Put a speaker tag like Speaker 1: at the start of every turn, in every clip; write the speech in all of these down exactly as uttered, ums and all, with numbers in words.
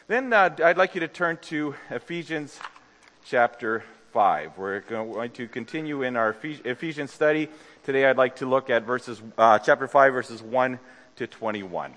Speaker 1: Then uh, I'd like you to turn to Ephesians chapter five. We're going to continue in our Ephesians study. Today I'd like to look at verses, uh, chapter five, verses one to twenty-one.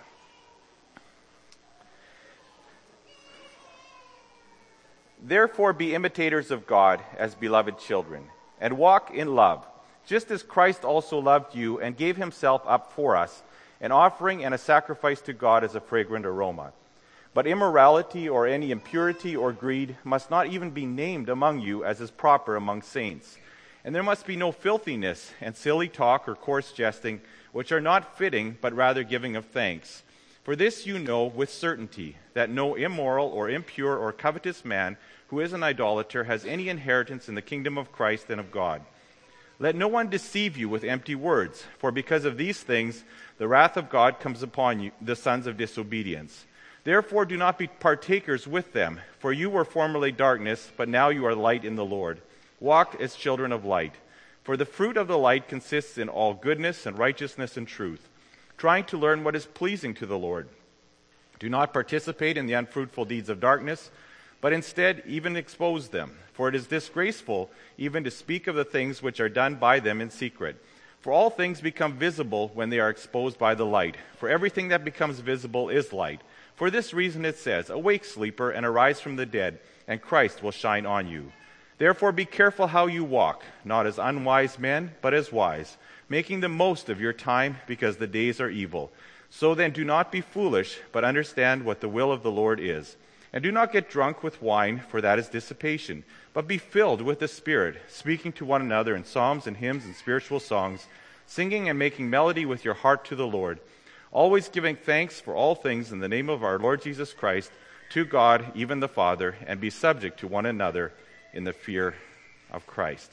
Speaker 1: Therefore be imitators of God as beloved children, and walk in love, just as Christ also loved you and gave himself up for us, an offering and a sacrifice to God as a fragrant aroma. But immorality or any impurity or greed must not even be named among you as is proper among saints. And there must be no filthiness and silly talk or coarse jesting, which are not fitting, but rather giving of thanks. For this you know with certainty, that no immoral or impure or covetous man who is an idolater has any inheritance in the kingdom of Christ and of God. Let no one deceive you with empty words, for because of these things the wrath of God comes upon you, the sons of disobedience. Therefore do not be partakers with them, for you were formerly darkness, but now you are light in the Lord. Walk as children of light. For the fruit of the light consists in all goodness and righteousness and truth, trying to learn what is pleasing to the Lord. Do not participate in the unfruitful deeds of darkness, but instead even expose them. For it is disgraceful even to speak of the things which are done by them in secret. For all things become visible when they are exposed by the light. For everything that becomes visible is light. For this reason it says, "Awake, sleeper, and arise from the dead, and Christ will shine on you." Therefore be careful how you walk, not as unwise men, but as wise, making the most of your time, because the days are evil. So then do not be foolish, but understand what the will of the Lord is. And do not get drunk with wine, for that is dissipation, but be filled with the Spirit, speaking to one another in psalms and hymns and spiritual songs, singing and making melody with your heart to the Lord, always giving thanks for all things in the name of our Lord Jesus Christ, to God, even the Father, and be subject to one another in the fear of Christ.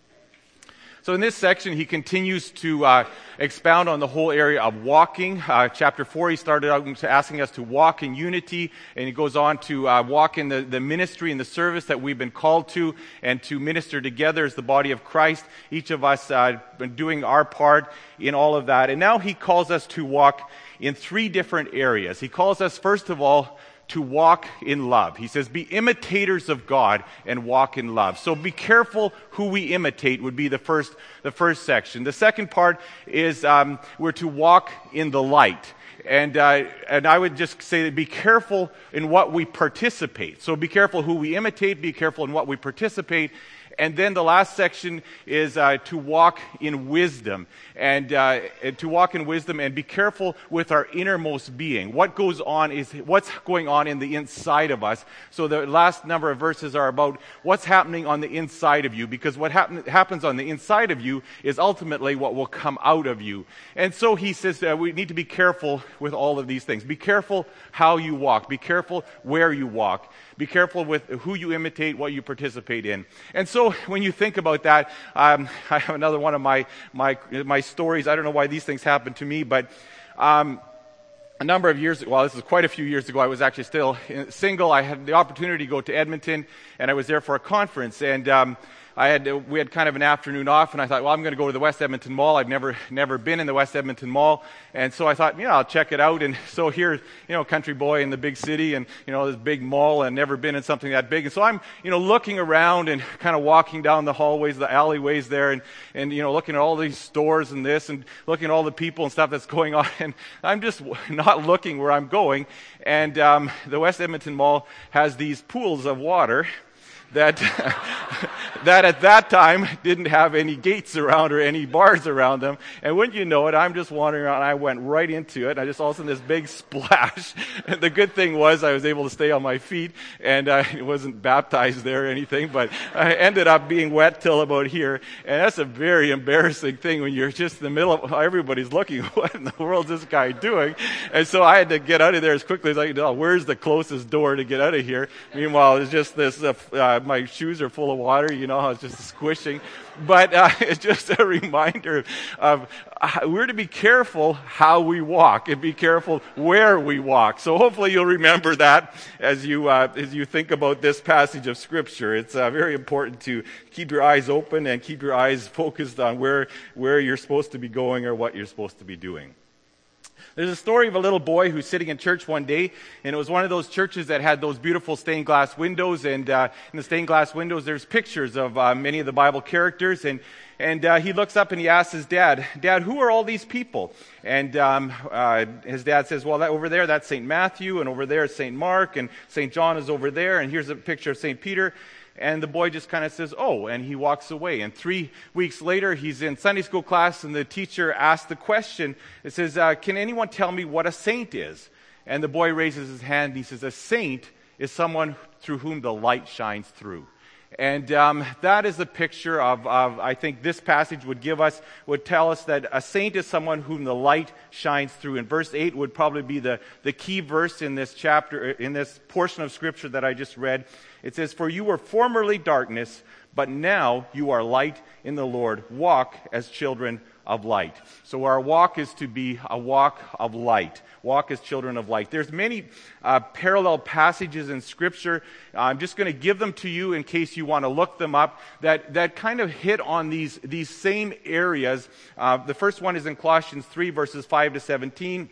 Speaker 1: So in this section, he continues to uh, expound on the whole area of walking. Uh, chapter four, he started out asking us to walk in unity, and he goes on to uh, walk in the, the ministry and the service that we've been called to, and to minister together as the body of Christ, each of us uh, been doing our part in all of that. And now he calls us to walk in three different areas. He calls us, first of all, to walk in love. He says, be imitators of God and walk in love. So be careful who we imitate would be the first the first section. The second part is um, we're to walk in the light. And uh, and I would just say that be careful in what we participate. So be careful who we imitate, be careful in what we participate. And then the last section is uh, to walk in wisdom, and, uh, and to walk in wisdom and be careful with our innermost being. What goes on is what's going on in the inside of us. So the last number of verses are about what's happening on the inside of you, because what happen, happens on the inside of you is ultimately what will come out of you. And so he says uh, we need to be careful with all of these things. Be careful how you walk. Be careful where you walk. Be careful with who you imitate, what you participate in. And so when you think about that, um, I have another one of my, my, my stories. I don't know why these things happen to me, but um, a number of years ago, well, this is quite a few years ago, I was actually still single. I had the opportunity to go to Edmonton, and I was there for a conference. And um, I had we had kind of an afternoon off, and I thought, well, I'm going to go to the West Edmonton Mall. I've never never been in the West Edmonton Mall, and so I thought, yeah, I'll check it out. And so here, you know, country boy in the big city, and you know, this big mall, and never been in something that big. And so I'm, you know, looking around and kind of walking down the hallways, the alleyways there, and and you know, looking at all these stores and this, and looking at all the people and stuff that's going on. And I'm just not looking where I'm going. And um, the West Edmonton Mall has these pools of water that that at that time didn't have any gates around or any bars around them. And wouldn't you know it, I'm just wandering around, and I went right into it, and I just all of a sudden this big splash. And the good thing was I was able to stay on my feet, and I wasn't baptized there or anything, but I ended up being wet till about here. And that's a very embarrassing thing when you're just in the middle of, everybody's looking, what in the world is this guy doing? And so I had to get out of there as quickly as I could. Oh, where's the closest door to get out of here? Meanwhile, it's just this, uh, uh, my shoes are full of water, you know, I was just squishing. But uh, it's just a reminder of uh, we're to be careful how we walk and be careful where we walk. So hopefully you'll remember that as you uh, as you think about this passage of Scripture. It's uh, very important to keep your eyes open and keep your eyes focused on where where you're supposed to be going or what you're supposed to be doing. There's a story of a little boy who's sitting in church one day, and it was one of those churches that had those beautiful stained glass windows, and uh, in the stained glass windows there's pictures of uh, many of the Bible characters, and and uh, he looks up and he asks his dad, Dad, who are all these people? And um, uh, his dad says, well, that over there, that's Saint Matthew, and over there is Saint Mark, and Saint John is over there, and here's a picture of Saint Peter. And the boy just kind of says, oh, and he walks away. And three weeks later, he's in Sunday school class, and the teacher asks the question. It says, uh, can anyone tell me what a saint is? And the boy raises his hand, and he says, a saint is someone through whom the light shines through. And um, that is the picture of, of, I think this passage would give us, would tell us that a saint is someone whom the light shines through. And verse eight would probably be the, the key verse in this chapter, in this portion of Scripture that I just read. It says, for you were formerly darkness, but now you are light in the Lord. Walk as children of light. So our walk is to be a walk of light. Walk as children of light. There's many uh, parallel passages in Scripture. I'm just going to give them to you in case you want to look them up, that, that kind of hit on these, these same areas. Uh, the first one is in Colossians three, verses five to seventeen.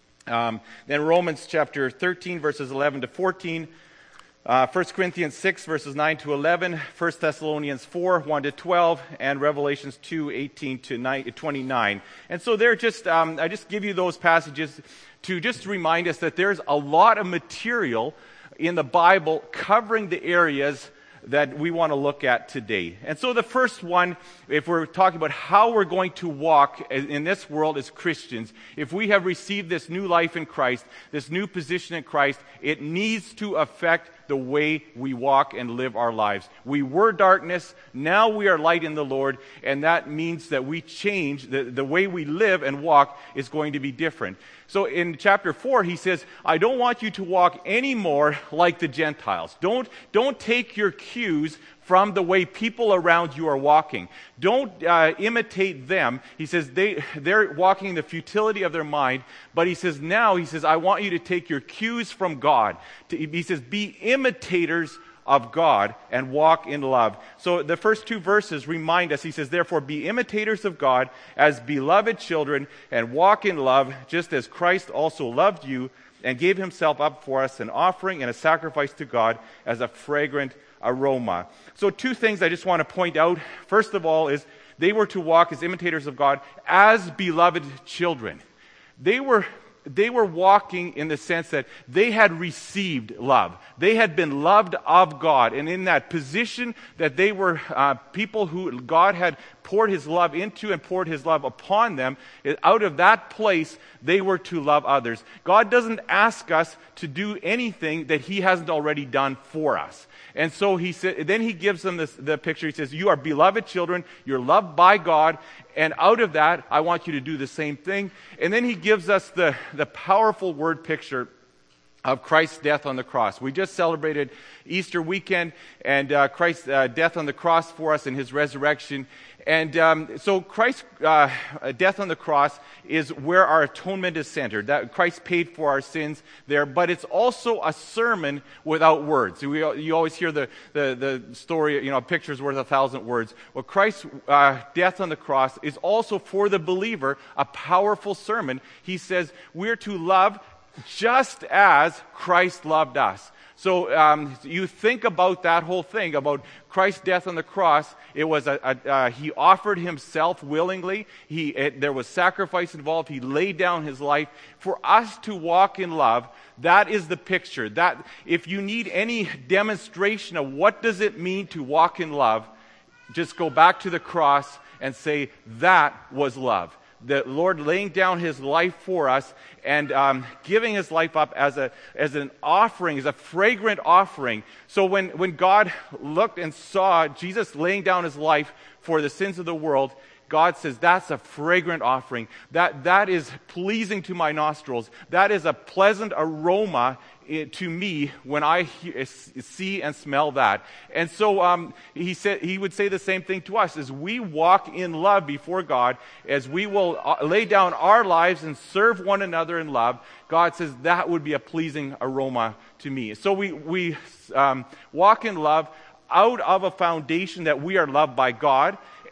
Speaker 1: Um, then Romans chapter thirteen, verses eleven to fourteen. Uh, First Corinthians six, verses nine to eleven, First Thessalonians four, one to twelve, and Revelations two, eighteen to twenty-nine. And so they're just, um, I just give you those passages to just remind us that there's a lot of material in the Bible covering the areas that we want to look at today. And so the first one, if we're talking about how we're going to walk in this world as Christians, if we have received this new life in Christ, this new position in Christ, it needs to affect the way we walk and live our lives. We were darkness, now we are light in the Lord, and that means that we change, the, the way we live and walk is going to be different. So in chapter four, he says, I don't want you to walk anymore like the Gentiles. Don't, don't take your cues from the way people around you are walking. Don't uh, imitate them. He says they, they're walking in the futility of their mind, but he says now, he says, I want you to take your cues from God. To, he says, be imitators of God and walk in love. So the first two verses remind us, he says, therefore be imitators of God as beloved children and walk in love, just as Christ also loved you and gave himself up for us, an offering and a sacrifice to God as a fragrant aroma. So two things I just want to point out. First of all is they were to walk as imitators of God as beloved children. They were They were walking in the sense that they had received love. They had been loved of God. And in that position that they were uh, people who God had poured his love into and poured his love upon them, out of that place, they were to love others. God doesn't ask us to do anything that he hasn't already done for us. And so he said, then he gives them this, the picture. He says, you are beloved children. You're loved by God. And out of that, I want you to do the same thing. And then he gives us the, the powerful word picture of Christ's death on the cross. We just celebrated Easter weekend and uh, Christ's uh, death on the cross for us and his resurrection. And um, so Christ's uh, death on the cross is where our atonement is centered. That Christ paid for our sins there, but it's also a sermon without words. We, you always hear the, the, the story, you know, a picture's worth a thousand words. Well, Christ's uh, death on the cross is also for the believer a powerful sermon. He says we're to love just as Christ loved us. So um, you think about that whole thing, about Christ's death on the cross. It was a, a uh, he offered himself willingly. He it, there was sacrifice involved. He laid down his life for us to walk in love. That is the picture. That if you need any demonstration of what does it mean to walk in love, just go back to the cross and say that was love. The Lord laying down his life for us and um, giving his life up as a as an offering, as a fragrant offering. So when, when God looked and saw Jesus laying down his life for the sins of the world, God says, that's a fragrant offering. That that is pleasing to my nostrils. That is a pleasant aroma to me when I he, see and smell that. And so um, he said he would say the same thing to us as we walk in love before God, as we will lay down our lives and serve one another in love. God says that would be a pleasing aroma to me. So we we um, walk in love out of a foundation that we are loved by God.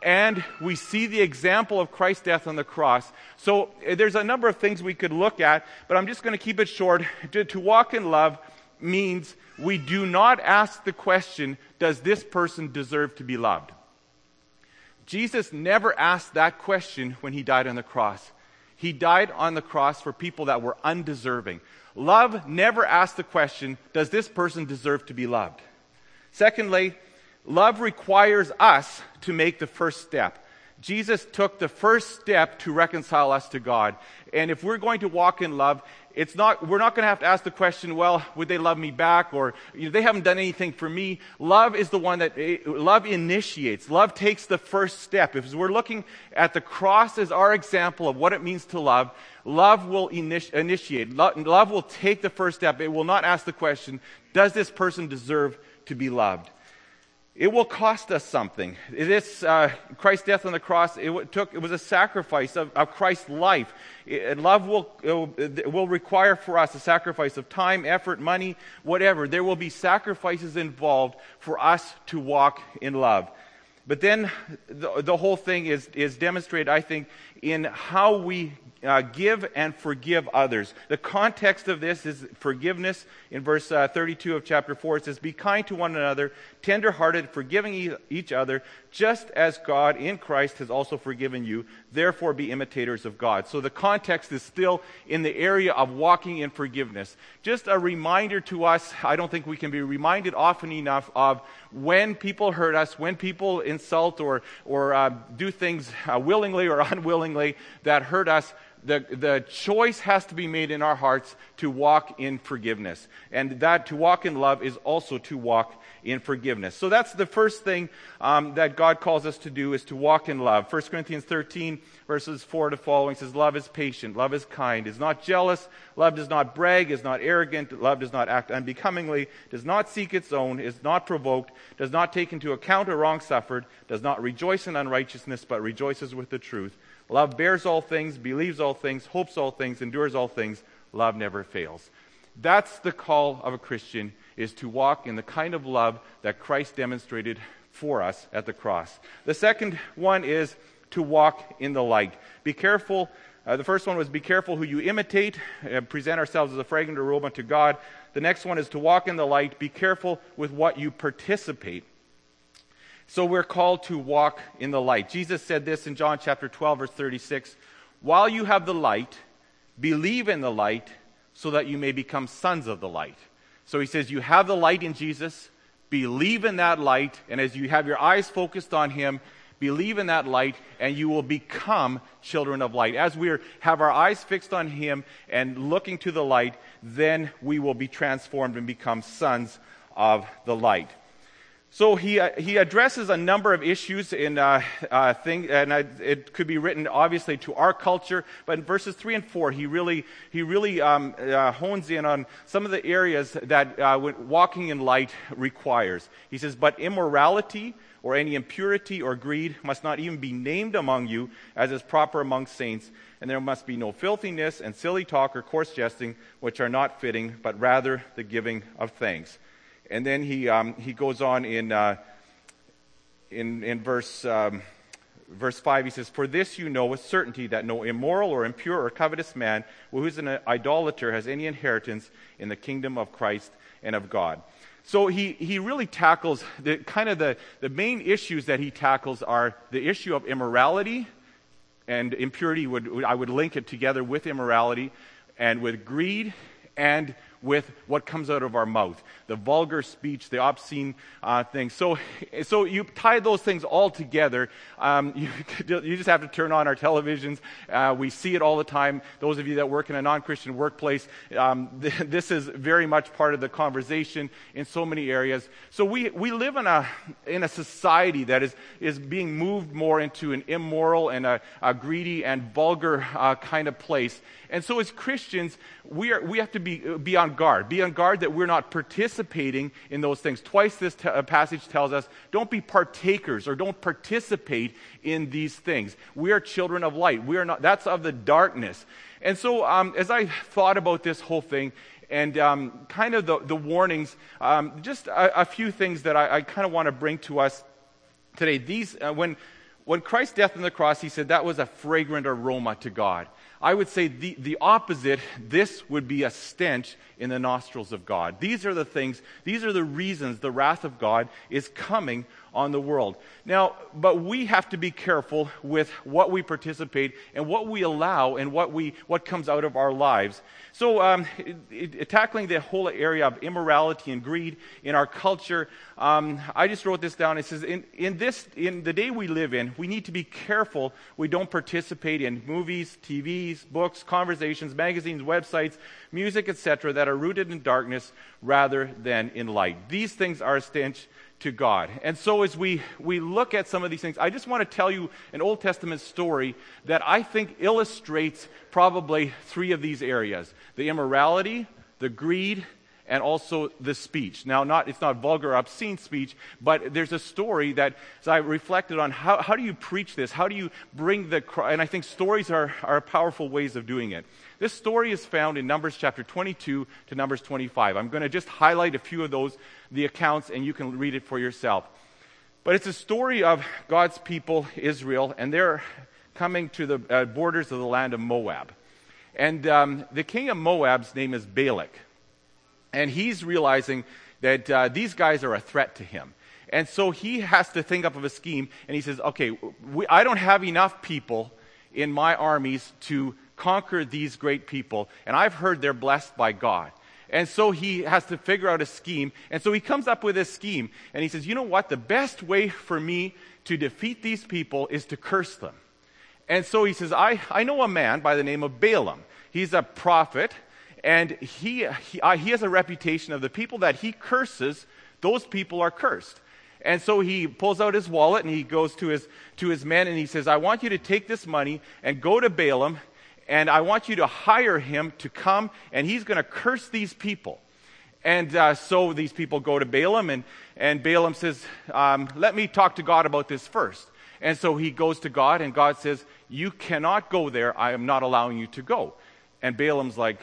Speaker 1: and we see the example of Christ's death on the cross. So uh, there's a number of things we could look at, but I'm just going to keep it short. To, to walk in love means we do not ask the question, does this person deserve to be loved? Jesus never asked that question when he died on the cross. He died on the cross for people that were undeserving. Love never asked the question, does this person deserve to be loved? Secondly, love requires us to make the first step. Jesus took the first step to reconcile us to God. And if we're going to walk in love, it's not, we're not going to have to ask the question, well, would they love me back? Or you know, they haven't done anything for me. Love is the one that, love initiates. Love takes the first step. If we're looking at the cross as our example of what it means to love, love will initi- initiate. Love, love will take the first step. It will not ask the question, does this person deserve to be loved? It will cost us something. This uh, Christ's death on the cross, it took it was a sacrifice of, of Christ's life. It, love will it will require for us a sacrifice of time, effort, money, whatever. There will be sacrifices involved for us to walk in love. But then the, the whole thing is is demonstrated, I think, in how we uh, give and forgive others. The context of this is forgiveness. In verse uh, thirty-two of chapter four, it says, "Be kind to one another, tender-hearted, forgiving e- each other, just as God in Christ has also forgiven you. Therefore be imitators of God." So the context is still in the area of walking in forgiveness. Just a reminder to us, I don't think we can be reminded often enough of when people hurt us, when people insult or, or uh, do things uh, willingly or unwillingly that hurt us. The, the choice has to be made in our hearts to walk in forgiveness. And that to walk in love is also to walk in forgiveness. So that's the first thing um, that God calls us to do, is to walk in love. First Corinthians thirteen, verses four to following says, "Love is patient, love is kind, is not jealous, love does not brag, is not arrogant, love does not act unbecomingly, does not seek its own, is not provoked, does not take into account a wrong suffered, does not rejoice in unrighteousness, but rejoices with the truth. Love bears all things, believes all things, hopes all things, endures all things. Love never fails." That's the call of a Christian, is to walk in the kind of love that Christ demonstrated for us at the cross. The second one is to walk in the light. Be careful. Uh, the first one was be careful who you imitate, uh, present ourselves as a fragrant aroma to God. The next one is to walk in the light. Be careful with what you participate. So we're called to walk in the light. Jesus said this in John chapter twelve, verse thirty-six, "While you have the light, believe in the light, so that you may become sons of the light." So he says you have the light in Jesus, believe in that light, and as you have your eyes focused on him, believe in that light, and you will become children of light. As we have our eyes fixed on him and looking to the light, then we will be transformed and become sons of the light. So he uh, he addresses a number of issues in uh, uh, thing, and uh, it could be written obviously to our culture. But in verses three and four, he really he really um, uh, hones in on some of the areas that uh, walking in light requires. He says, "But immorality or any impurity or greed must not even be named among you, as is proper among saints. And there must be no filthiness and silly talk or coarse jesting, which are not fitting, but rather the giving of thanks." And then he um, he goes on in uh, in in verse um, verse five. He says, "For this you know with certainty that no immoral or impure or covetous man, who is an idolater, has any inheritance in the kingdom of Christ and of God." So he, he really tackles the kind of the, the main issues that he tackles are the issue of immorality, and impurity would I would link it together with immorality, and with greed, and with what comes out of our mouth, the vulgar speech, the obscene uh, things. So, so you tie those things all together. Um, you, you just have to turn on our televisions. Uh, we see it all the time. Those of you that work in a non-Christian workplace, um, th- this is very much part of the conversation in so many areas. So we we live in a in a society that is is being moved more into an immoral and a, a greedy and vulgar uh, kind of place. And so as Christians, we are we have to be be on guard. Be on guard that we're not participating in those things. Twice this t- passage tells us, don't be partakers or don't participate in these things. We are children of light. We are not. That's of the darkness. And so um, as I thought about this whole thing and um, kind of the, the warnings, um, just a, a few things that I, I kind of want to bring to us today. These uh, when when Christ's death on the cross, he said that was a fragrant aroma to God. I would say the, the opposite, this would be a stench in the nostrils of God. These are the things, these are the reasons the wrath of God is coming on the world. Now, but we have to be careful with what we participate and what we allow and what we what comes out of our lives. So, um, it, it, tackling the whole area of immorality and greed in our culture, um, I just wrote this down. It says, in, in this, in the day we live in, we need to be careful we don't participate in movies, T Vs, books, conversations, magazines, websites, music, et cetera, that are rooted in darkness rather than in light. These things are a stench to God. And so as we, we look at some of these things, I just want to tell you an Old Testament story that I think illustrates probably three of these areas: the immorality, the greed, and also the speech. Now, not it's not vulgar, obscene speech, but there's a story that, as I reflected on, how, how do you preach this? How do you bring the, and I think stories are, are powerful ways of doing it. This story is found in Numbers chapter twenty-two to Numbers twenty-five. I'm going to just highlight a few of those, the accounts, and you can read it for yourself. But it's a story of God's people, Israel, and they're coming to the uh, borders of the land of Moab. And um, the king of Moab's name is Balak. And he's realizing that uh, these guys are a threat to him. And so he has to think up of a scheme, and he says, okay, we, I don't have enough people in my armies to conquer these great people, and I've heard they're blessed by God. And so he has to figure out a scheme, and so he comes up with this scheme, and he says, you know what, the best way for me to defeat these people is to curse them. And so he says, I, I know a man by the name of Balaam. He's a prophet, and he, he, uh, he has a reputation of the people that he curses, those people are cursed. And so he pulls out his wallet, and he goes to his, to his men, and he says, I want you to take this money and go to Balaam, and I want you to hire him to come, and he's going to curse these people. And uh, so these people go to Balaam, and, and Balaam says, um, let me talk to God about this first. And so he goes to God, and God says, you cannot go there. I am not allowing you to go. And Balaam's like,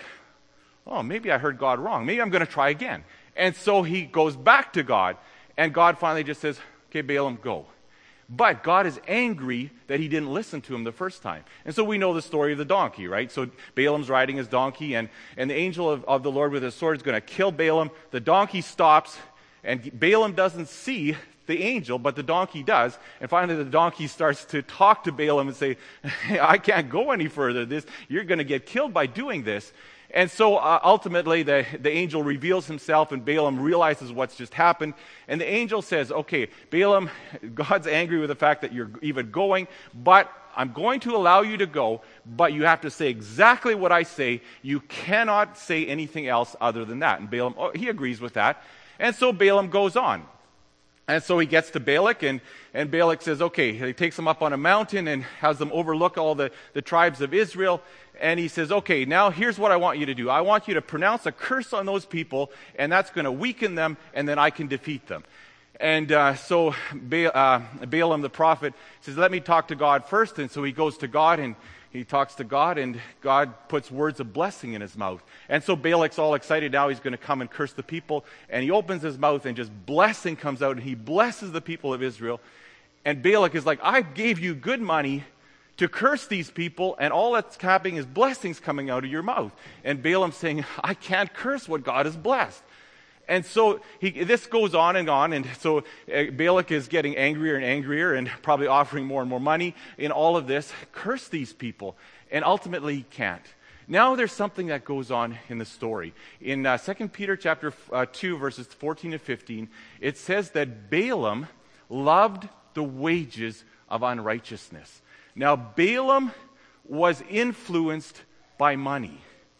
Speaker 1: oh, maybe I heard God wrong. Maybe I'm going to try again. And so he goes back to God, and God finally just says, okay, Balaam, go. But God is angry that he didn't listen to him the first time. And so we know the story of the donkey, right? So Balaam's riding his donkey, and, and the angel of, of the Lord with his sword is going to kill Balaam. The donkey stops, and Balaam doesn't see the angel, but the donkey does. And finally the donkey starts to talk to Balaam and say, hey, I can't go any further. This, you're going to get killed by doing this. And so uh, ultimately the, the angel reveals himself, and Balaam realizes what's just happened. And the angel says, okay, Balaam, God's angry with the fact that you're even going, but I'm going to allow you to go, but you have to say exactly what I say. You cannot say anything else other than that. And Balaam, oh, he agrees with that. And so Balaam goes on. And so he gets to Balak, and, and Balak says, okay, he takes them up on a mountain and has them overlook all the, the tribes of Israel. And he says, okay, now here's what I want you to do. I want you to pronounce a curse on those people, and that's going to weaken them, and then I can defeat them. And uh, so ba- uh, Balaam the prophet says, let me talk to God first. And so he goes to God, and he talks to God, and God puts words of blessing in his mouth. And so Balak's all excited now. He's going to come and curse the people. And he opens his mouth, and just blessing comes out, and he blesses the people of Israel. And Balak is like, I gave you good money to curse these people, and all that's happening is blessings coming out of your mouth. And Balaam's saying, I can't curse what God has blessed. And so he, this goes on and on, and so uh, Balak is getting angrier and angrier, and probably offering more and more money in all of this. Curse these people, and ultimately he can't. Now there's something that goes on in the story. In uh, Second Peter chapter uh, two, verses fourteen and fifteen, it says that Balaam loved the wages of unrighteousness. Now Balaam was influenced by money.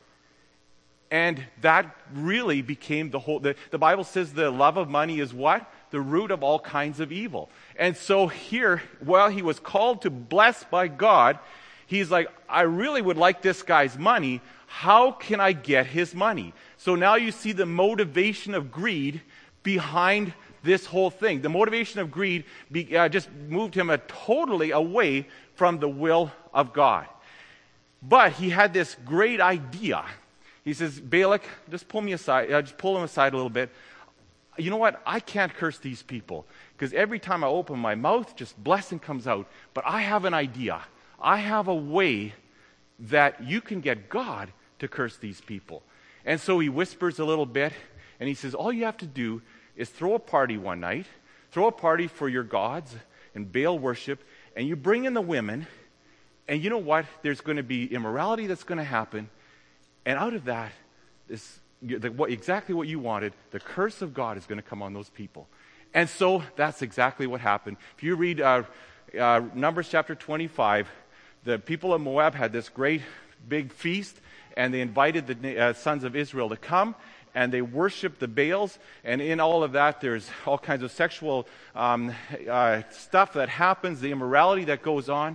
Speaker 1: And that really became the whole, the, the Bible says the love of money is what? The root of all kinds of evil. And so here, while he was called to bless by God, he's like, I really would like this guy's money. How can I get his money? So now you see the motivation of greed behind this whole thing. The motivation of greed be, uh, just moved him a, totally away from the will of God. But he had this great idea. He says, Balak, just pull me aside, uh, just pull him aside a little bit. you know what? I can't curse these people because every time I open my mouth, just blessing comes out. But I have an idea. I have a way that you can get God to curse these people. And so he whispers a little bit, and he says, all you have to do is throw a party one night, throw a party for your gods and Baal worship, and you bring in the women, and you know what? There's going to be immorality that's going to happen, and out of that, this the, what, exactly what you wanted, the curse of God is going to come on those people. And so that's exactly what happened. If you read uh, uh, Numbers chapter twenty-five, the people of Moab had this great big feast, and they invited the uh, sons of Israel to come, and they worshiped the Baals, and in all of that, there's all kinds of sexual um, uh, stuff that happens, the immorality that goes on,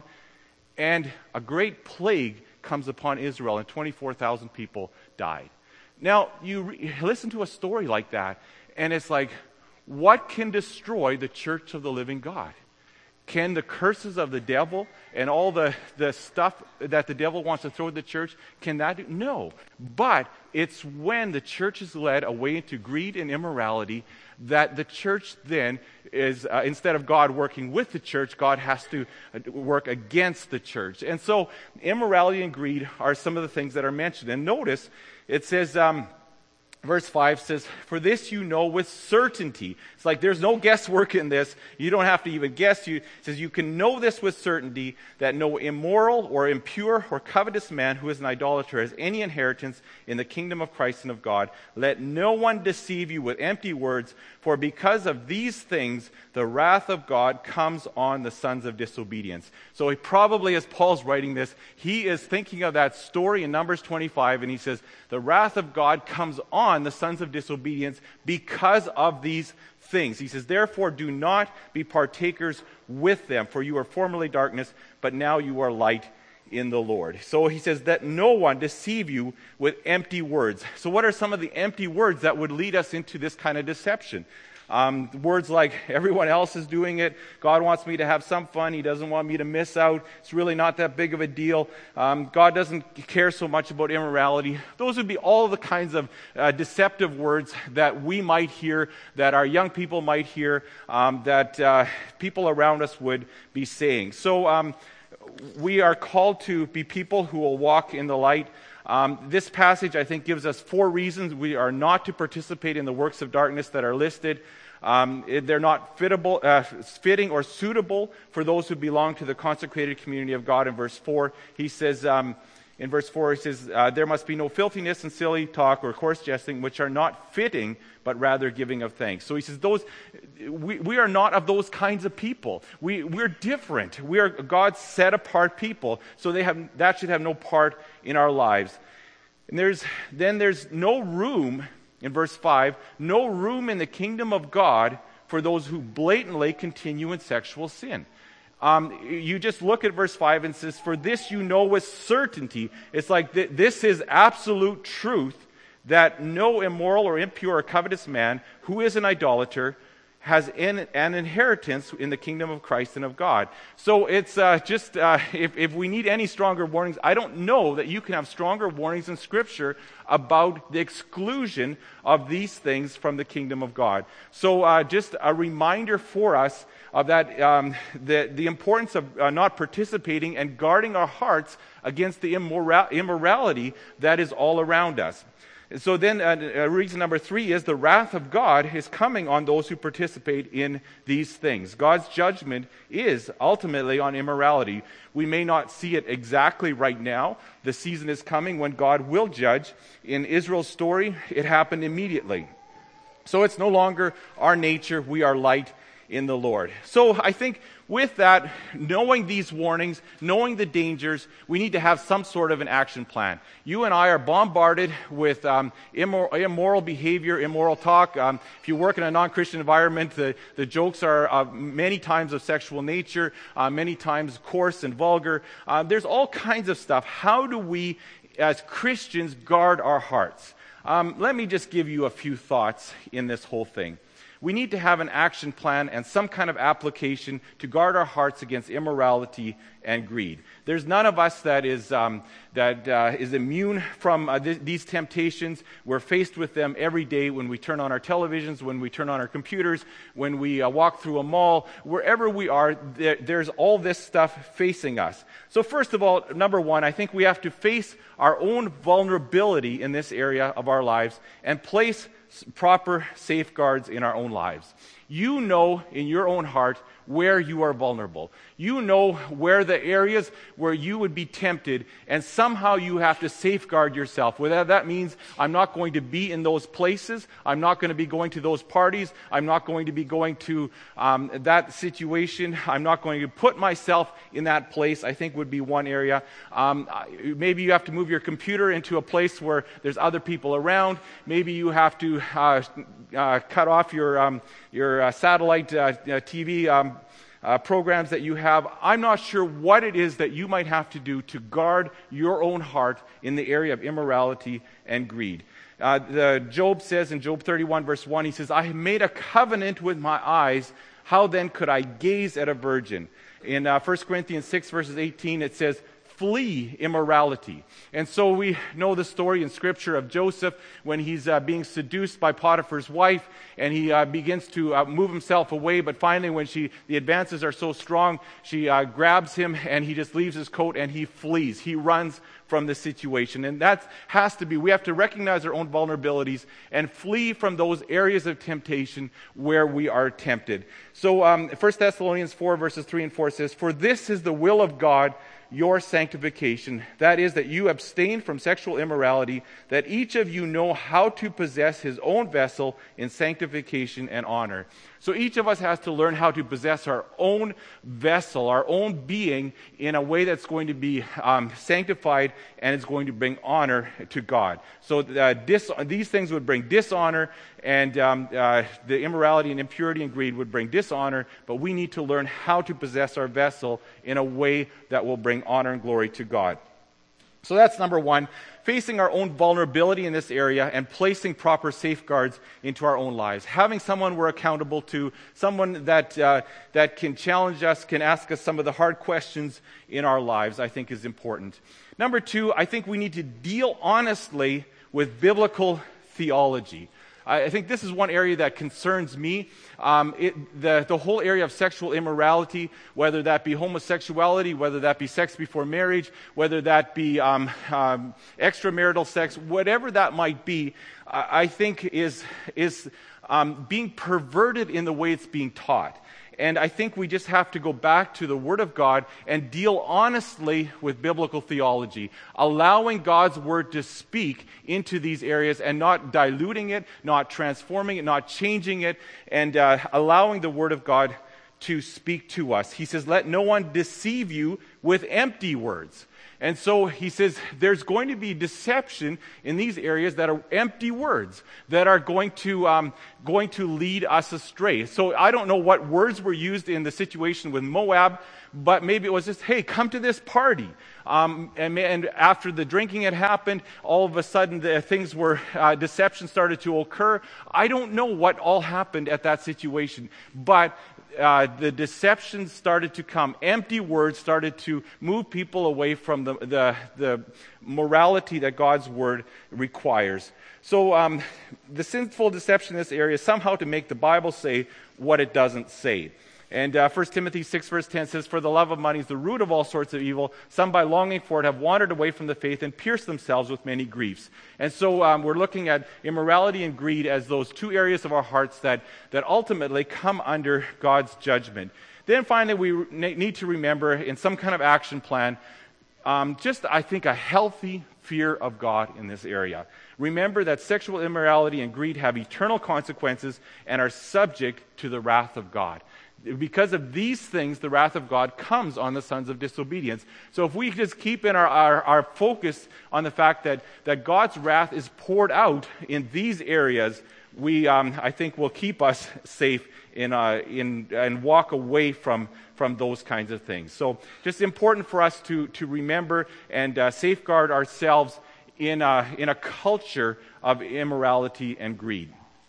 Speaker 1: and a great plague comes upon Israel, and twenty-four thousand people died. Now, you re- listen to a story like that, and it's like, what can destroy the church of the living God? Can the curses of the devil and all the, the stuff that the devil wants to throw at the church, can that do? No. But it's when the church is led away into greed and immorality that the church then is, uh, instead of God working with the church, God has to work against the church. And so immorality and greed are some of the things that are mentioned. And notice, it says... Um, Verse five says, for this you know with certainty. It's like there's no guesswork in this. You don't have to even guess. You, it says you can know this with certainty, that no immoral or impure or covetous man who is an idolater has any inheritance in the kingdom of Christ and of God. Let no one deceive you with empty words, for because of these things the wrath of God comes on the sons of disobedience. So he probably, as Paul's writing this, he is thinking of that story in Numbers twenty-five, and he says, the wrath of God comes on the sons of disobedience because of these things. He says, therefore do not be partakers with them, for you were formerly darkness, but now you are light in the Lord. So he says that no one deceive you with empty words. So what are some of the empty words that would lead us into this kind of deception? Um, words like, everyone else is doing it, God wants me to have some fun, He doesn't want me to miss out, it's really not that big of a deal, um, God doesn't care so much about immorality. Those would be all the kinds of uh, deceptive words that we might hear, that our young people might hear, um, that uh, people around us would be saying. So um, we are called to be people who will walk in the light. Um, this passage, I think, gives us four reasons we are not to participate in the works of darkness that are listed. Um, they're not fittable, uh, fitting or suitable for those who belong to the consecrated community of God. In verse four, he says, um, in verse four, he says, uh, there must be no filthiness and silly talk or coarse jesting, which are not fitting, but rather giving of thanks. So he says, those we, we are not of those kinds of people. We, we're different. We are God's set-apart people, so they have that should have no part in our lives. And there's then there's no room, in verse five, no room in the kingdom of God for those who blatantly continue in sexual sin. Um, you just look at verse five and says, for this you know with certainty. It's like th- this is absolute truth, that no immoral or impure or covetous man who is an idolater has in, an inheritance in the kingdom of Christ and of God. So it's uh, just, uh, if, if we need any stronger warnings, I don't know that you can have stronger warnings in Scripture about the exclusion of these things from the kingdom of God. So uh, just a reminder for us of that, um, the, the importance of uh, not participating and guarding our hearts against the immora- immorality that is all around us. So then uh, uh, reason number three is the wrath of God is coming on those who participate in these things. God's judgment is ultimately on immorality. We may not see it exactly right now. The season is coming when God will judge. In Israel's story, it happened immediately. So it's no longer our nature. We are light in the Lord. So I think with that, knowing these warnings, knowing the dangers, we need to have some sort of an action plan. You and I are bombarded with um, immoral, immoral behavior, immoral talk. Um, if you work in a non-Christian environment, the, the jokes are uh, many times of sexual nature, uh, many times coarse and vulgar. Uh, there's all kinds of stuff. How do we, as Christians, guard our hearts? Um, let me just give you a few thoughts in this whole thing. We need to have an action plan and some kind of application to guard our hearts against immorality and greed. There's none of us that is um, that uh, is immune from uh, th- these temptations. We're faced with them every day when we turn on our televisions, when we turn on our computers, when we uh, walk through a mall. Wherever we are, there, there's all this stuff facing us. So first of all, number one, I think we have to face our own vulnerability in this area of our lives and place proper safeguards in our own lives. You know in your own heart where you are vulnerable. You know where the areas where you would be tempted, and somehow you have to safeguard yourself. Whether that means I'm not going to be in those places, I'm not going to be going to those parties, I'm not going to be going to um, that situation, I'm not going to put myself in that place, I think would be one area. Um, maybe you have to move your computer into a place where there's other people around. Maybe you have to uh, uh, cut off your um, your uh, satellite uh, T V um, Uh, programs that you have. I'm not sure what it is that you might have to do to guard your own heart in the area of immorality and greed. Uh, the Job says in Job thirty-one verse one, he says, I have made a covenant with my eyes. How then could I gaze at a virgin? In uh, First Corinthians six verses eighteen, it says, flee immorality. And so we know the story in Scripture of Joseph when he's uh, being seduced by Potiphar's wife, and he uh, begins to uh, move himself away, but finally when she the advances are so strong, she uh, grabs him and he just leaves his coat and he flees. He runs from the situation. And that has to be, we have to recognize our own vulnerabilities and flee from those areas of temptation where we are tempted. So um, First Thessalonians four verses three and four says, for this is the will of God, your sanctification, that is, that you abstain from sexual immorality, that each of you know how to possess his own vessel in sanctification and honor. So each of us has to learn how to possess our own vessel, our own being, in a way that's going to be um, sanctified and it's going to bring honor to God. So uh, dis- these things would bring dishonor, and um, uh, the immorality and impurity and greed would bring dishonor, but we need to learn how to possess our vessel in a way that will bring honor and glory to God. So that's number one, facing our own vulnerability in this area and placing proper safeguards into our own lives. Having someone we're accountable to, someone that uh, that can challenge us, can ask us some of the hard questions in our lives, I think is important. Number two, I think we need to deal honestly with biblical theology. I think this is one area that concerns me. Um, it, the, the whole area of sexual immorality, whether that be homosexuality, whether that be sex before marriage, whether that be um, um, extramarital sex, whatever that might be, I, I think is, is um, being perverted in the way it's being taught. And I think we just have to go back to the Word of God and deal honestly with biblical theology, allowing God's Word to speak into these areas and not diluting it, not transforming it, not changing it, and uh, allowing the Word of God to speak to us. He says, let no one deceive you with empty words. And so he says there's going to be deception in these areas that are empty words that are going to um, going to lead us astray. So I don't know what words were used in the situation with Moab, but maybe it was just, hey, come to this party. Um, and, and after the drinking had happened, all of a sudden the things were, uh, deception started to occur. I don't know what all happened at that situation, but Uh, the deception started to come. Empty words started to move people away from the, the, the morality that God's Word requires. So um, the sinful deception in this area is somehow to make the Bible say what it doesn't say. And uh, First Timothy six verse ten says, for the love of money is the root of all sorts of evil. Some by longing for it have wandered away from the faith and pierced themselves with many griefs. And so um, we're looking at immorality and greed as those two areas of our hearts that, that ultimately come under God's judgment. Then finally we re- need to remember in some kind of action plan, um, just I think a healthy fear of God in this area. Remember that sexual immorality and greed have eternal consequences and are subject to the wrath of God. Because of these things, the wrath of God comes on the sons of disobedience. So if we just keep in our, our, our focus on the fact that, that God's wrath is poured out in these areas, we, um, I think, will keep us safe in, uh, in, and walk away from, from those kinds of things. So just important for us to, to remember and uh, safeguard ourselves in a, in a culture of immorality and greed.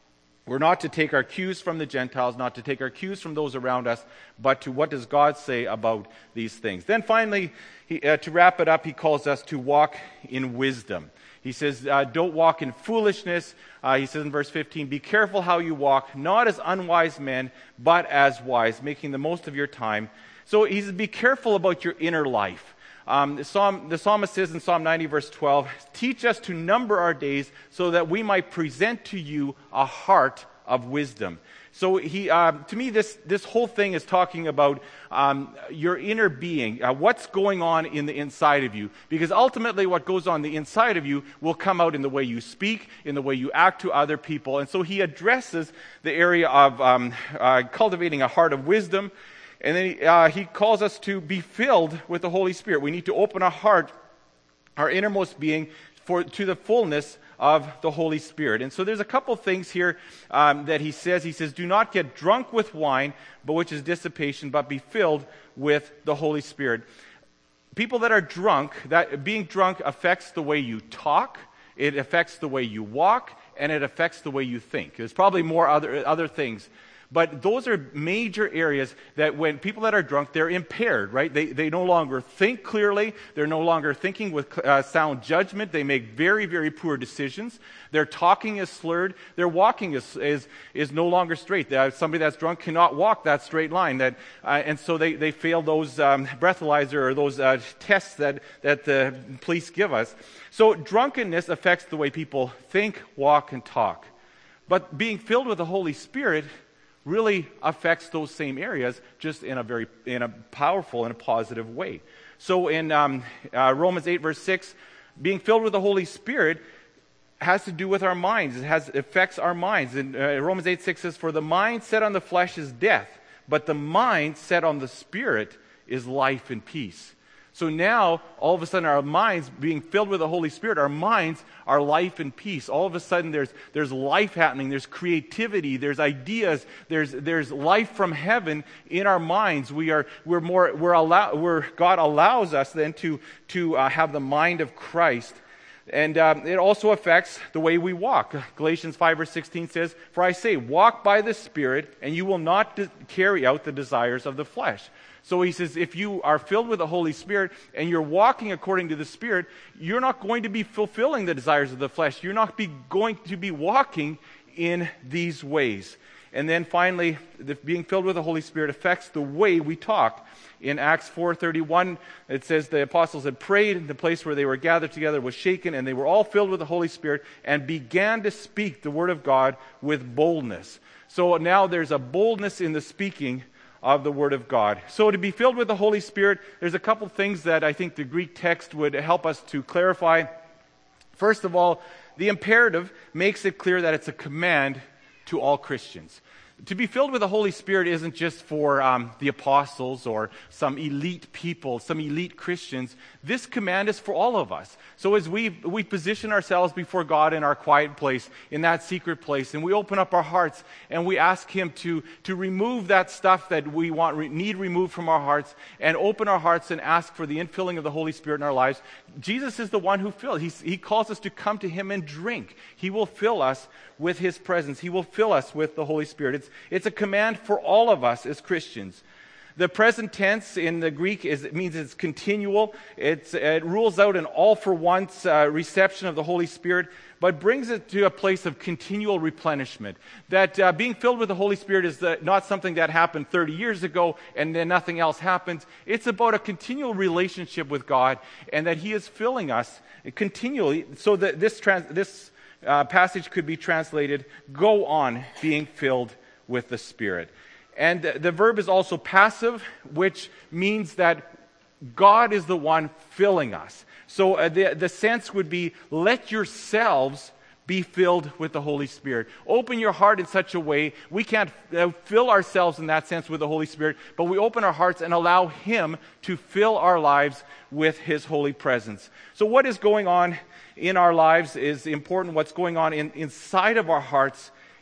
Speaker 1: We're not to take our cues from the Gentiles, not to take our cues from those around us, but to what does God say about these things. Then finally, he, uh, to wrap it up, he calls us to walk in wisdom. He says, uh, don't walk in foolishness. Uh, he says in verse fifteen, be careful how you walk, not as unwise men, but as wise, making the most of your time. So he says, be careful about your inner life. Um, the, Psalm, the psalmist says in Psalm ninety, verse twelve, teach us to number our days so that we might present to you a heart of wisdom. So he, uh, to me, this, this whole thing is talking about um, your inner being, uh, what's going on in the inside of you. Because ultimately what goes on the inside of you will come out in the way you speak, in the way you act to other people. And so he addresses the area of um, uh, cultivating a heart of wisdom. And then he, uh, he calls us to be filled with the Holy Spirit. We need to open our heart, our innermost being, for to the fullness of the Holy Spirit. And so there's a couple things here um, that he says. He says, do not get drunk with wine, but which is dissipation, but be filled with the Holy Spirit. People that are drunk, that being drunk affects the way you talk, it affects the way you walk, and it affects the way you think. There's probably more other other things. But those are major areas that when people that are drunk, they're impaired, right? They they no longer think clearly. They're no longer thinking with uh, sound judgment. They make very, very poor decisions. Their talking is slurred. Their walking is is, is no longer straight. Uh, somebody that's drunk cannot walk that straight line. That uh, And so they, they fail those um, breathalyzer or those uh, tests that, that the police give us. So drunkenness affects the way people think, walk, and talk. But being filled with the Holy Spirit really affects those same areas, just in a very in a powerful and a positive way. So in um, uh, Romans eight verse six, being filled with the Holy Spirit has to do with our minds. It has affects our minds. And uh, Romans eight six says, "For the mind set on the flesh is death, but the mind set on the Spirit is life and peace." So now, all of a sudden, our minds, being filled with the Holy Spirit, our minds are life and peace. All of a sudden, there's there's life happening, there's creativity, there's ideas, there's there's life from heaven in our minds. We are we're more we're allow we're God allows us then to to uh, have the mind of Christ. And um, it also affects the way we walk. Galatians five verse sixteen says, "For I say, walk by the Spirit, and you will not de- carry out the desires of the flesh." So he says, if you are filled with the Holy Spirit and you're walking according to the Spirit, you're not going to be fulfilling the desires of the flesh. You're not be going to be walking in these ways. And then finally, the, being filled with the Holy Spirit affects the way we talk. In Acts four thirty-one, it says the apostles had prayed, and the place where they were gathered together was shaken, and they were all filled with the Holy Spirit and began to speak the word of God with boldness. So now there's a boldness in the speaking of the Word of God. So to be filled with the Holy Spirit, there's a couple things that I think the Greek text would help us to clarify. First of all, the imperative makes it clear that it's a command to all Christians. To be filled with the Holy Spirit isn't just for um, the apostles or some elite people, some elite Christians. This command is for all of us. So as we we position ourselves before God in our quiet place, in that secret place, and we open up our hearts and we ask Him to, to remove that stuff that we want re- need removed from our hearts, and open our hearts and ask for the infilling of the Holy Spirit in our lives, Jesus is the one who fills. He's, he calls us to come to Him and drink. He will fill us with His presence. He will fill us with the Holy Spirit. It's, it's a command for all of us as Christians. The present tense in the Greek is, it means it's continual. It's, it rules out an all-for-once uh, reception of the Holy Spirit, but brings it to a place of continual replenishment. That uh, being filled with the Holy Spirit is the, not something that happened thirty years ago and then nothing else happens. It's about a continual relationship with God, and that He is filling us continually. So that this trans, this uh, passage could be translated, "Go on being filled with the Spirit." And the verb is also passive, which means that God is the one filling us. So uh, the, the sense would be, let yourselves be filled with the Holy Spirit. Open your heart in such a way, we can't uh, fill ourselves in that sense with the Holy Spirit, but we open our hearts and allow Him to fill our lives with His holy presence. So what is going on in our lives is important. What's going on in, inside of our hearts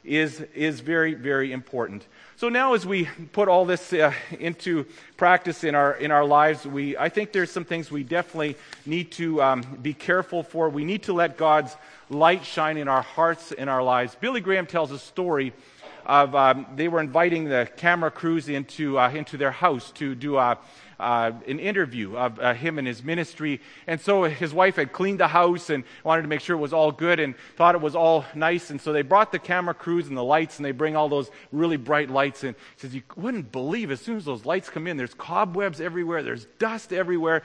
Speaker 1: is, is very, very important. So now as we put all this uh, into practice in our in our lives, we I think there's some things we definitely need to um, be careful for. We need to let God's light shine in our hearts, in our lives. Billy Graham tells a story of um, they were inviting the camera crews into uh, into their house to do a Uh, an interview of uh, him and his ministry. And so his wife had cleaned the house and wanted to make sure it was all good and thought it was all nice. And so they brought the camera crews and the lights, and they bring all those really bright lights in. He says, you wouldn't believe, as soon as those lights come in, there's cobwebs everywhere, there's dust everywhere.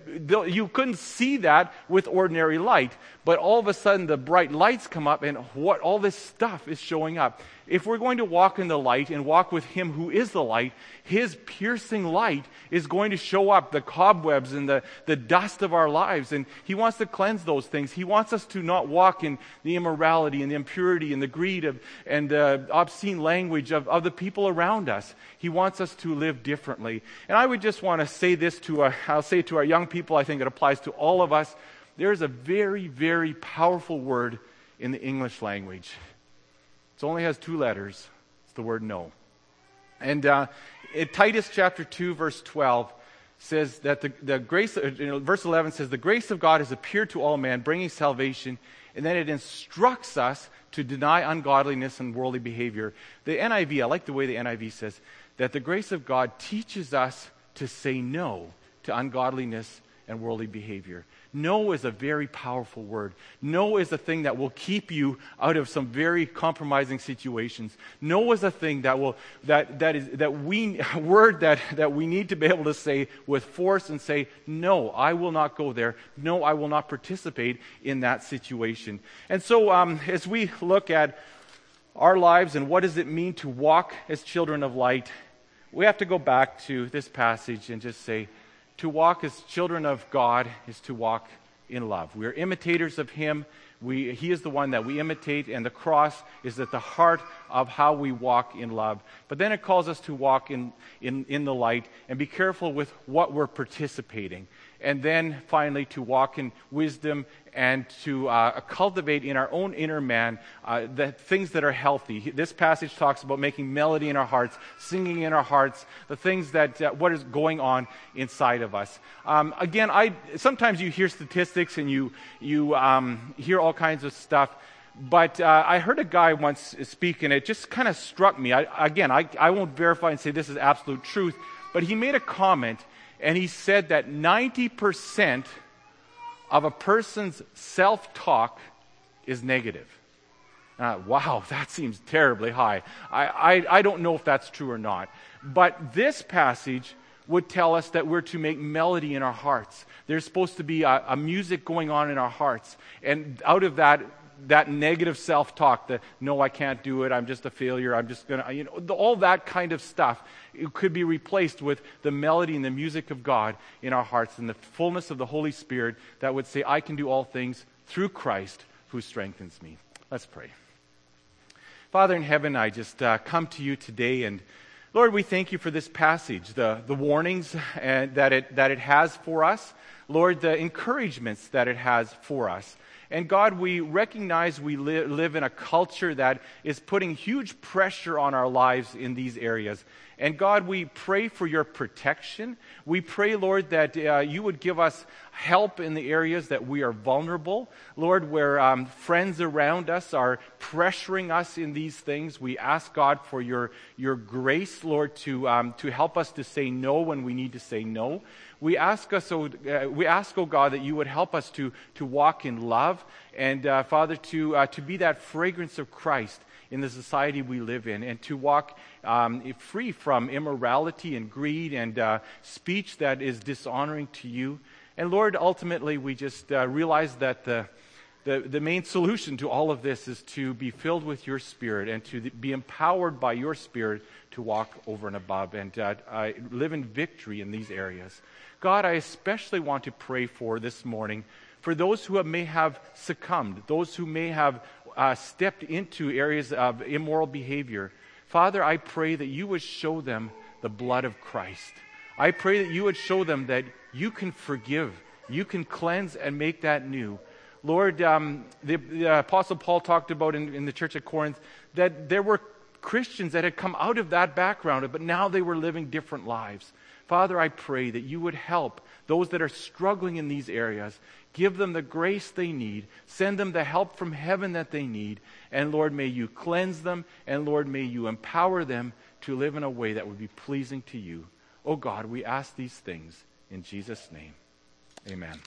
Speaker 1: You couldn't see that with ordinary light. But all of a sudden the bright lights come up, and what all this stuff is showing up. If we're going to walk in the light and walk with Him who is the light, His piercing light is going to show up the cobwebs and the, the dust of our lives. And He wants to cleanse those things. He wants us to not walk in the immorality and the impurity and the greed of, and the obscene language of, of the people around us. He wants us to live differently. And I would just want to say this to, our, I'll say to our young people, I think it applies to all of us. There's a very, very powerful word in the English language. It only has two letters. It's the word no. And uh, in Titus chapter two, verse twelve, says that the, the grace, you know, verse eleven says, the grace of God has appeared to all men, bringing salvation, and then it instructs us to deny ungodliness and worldly behavior. The N I V, I like the way the N I V says, that the grace of God teaches us to say no to ungodliness and worldly behavior. No is a very powerful word. No is a thing that will keep you out of some very compromising situations. No is a thing that will that that is that we a word that that we need to be able to say with force and say, no, I will not go there. No, I will not participate in that situation. And so um, as we look at our lives and what does it mean to walk as children of light, we have to go back to this passage and just say, to walk as children of God is to walk in love. We are imitators of Him. We, he is the one that we imitate, and the cross is at the heart of how we walk in love. But then it calls us to walk in, in, in the light and be careful with what we're participating. And then finally to walk in wisdom and to uh, cultivate in our own inner man uh, the things that are healthy. This passage talks about making melody in our hearts, singing in our hearts, the things that, uh, what is going on inside of us. Um, again, I sometimes you hear statistics and you, you um, hear all kinds of stuff. But uh, I heard a guy once speak, and it just kind of struck me. I, again, I, I won't verify and say this is absolute truth, but he made a comment, and he said that ninety percent of a person's self-talk is negative. Uh, wow, that seems terribly high. I, I, I don't know if that's true or not. But this passage would tell us that we're to make melody in our hearts. There's supposed to be a, a music going on in our hearts. And out of that, that negative self-talk, the no, I can't do it, I'm just a failure, I'm just going to, you know, the, all that kind of stuff, it could be replaced with the melody and the music of God in our hearts and the fullness of the Holy Spirit that would say, I can do all things through Christ who strengthens me. Let's pray. Father in heaven, I just uh, come to you today, and Lord, we thank you for this passage, the, the warnings uh, that it that it has for us. Lord, the encouragements that it has for us. And God, we recognize we li- live in a culture that is putting huge pressure on our lives in these areas. And God, we pray for your protection. We pray, Lord, that uh, you would give us help in the areas that we are vulnerable. Lord, where um, friends around us are pressuring us in these things, we ask, God, for your, your grace, Lord, to, um, to help us to say no when we need to say no. We ask us, oh, uh, we ask, oh God, that you would help us to, to walk in love and, uh, Father, to, uh, to be that fragrance of Christ in the society we live in, and to walk um, free from immorality and greed and uh, speech that is dishonoring to you. And Lord, ultimately, we just uh, realize that the, the the main solution to all of this is to be filled with your Spirit and to be empowered by your Spirit to walk over and above and uh, uh, live in victory in these areas. God, I especially want to pray for this morning for those who have, may have succumbed, those who may have uh, stepped into areas of immoral behavior. Father, I pray that you would show them the blood of Christ. I pray that you would show them that you can forgive, you can cleanse and make that new.
Speaker 2: Lord, um, the, the Apostle Paul talked about in, in the church at Corinth that there were Christians that had come out of that background, but now they were living different lives. Father, I pray that you would help those that are struggling in these areas. Give them the grace they need. Send them the help from heaven that they need. And Lord, may you cleanse them. And Lord, may you empower them to live in a way that would be pleasing to you. Oh God, we ask these things in Jesus' name. Amen.